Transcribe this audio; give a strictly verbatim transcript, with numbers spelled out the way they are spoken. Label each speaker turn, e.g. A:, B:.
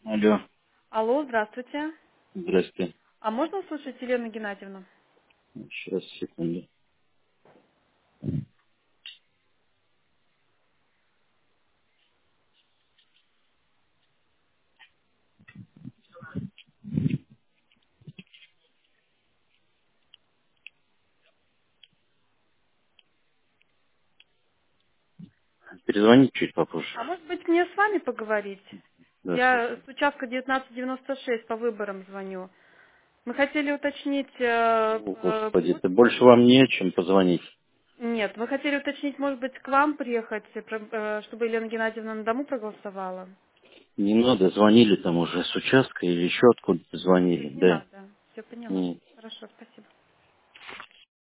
A: Алло,
B: Алло, здравствуйте.
A: здрасте.
B: А можно услышать Елену Геннадьевну?
A: Сейчас, секунду. Перезвонить чуть попозже.
B: А может быть мне с вами поговорить?
A: Да,
B: Я
A: слушаю.
B: с участка девятнадцать девяносто шесть по выборам звоню. Мы хотели уточнить... э,
A: О,
B: э,
A: Господи,
B: м-
A: ты больше вам не о чем позвонить.
B: Нет, мы хотели уточнить, может быть, к вам приехать, э, про- э, чтобы Елена Геннадьевна на дому проголосовала?
A: Не надо, звонили там уже с участка или еще откуда-то звонили.
B: Не
A: Да.
B: надо. Все поняла.
A: Нет.
B: Хорошо, спасибо.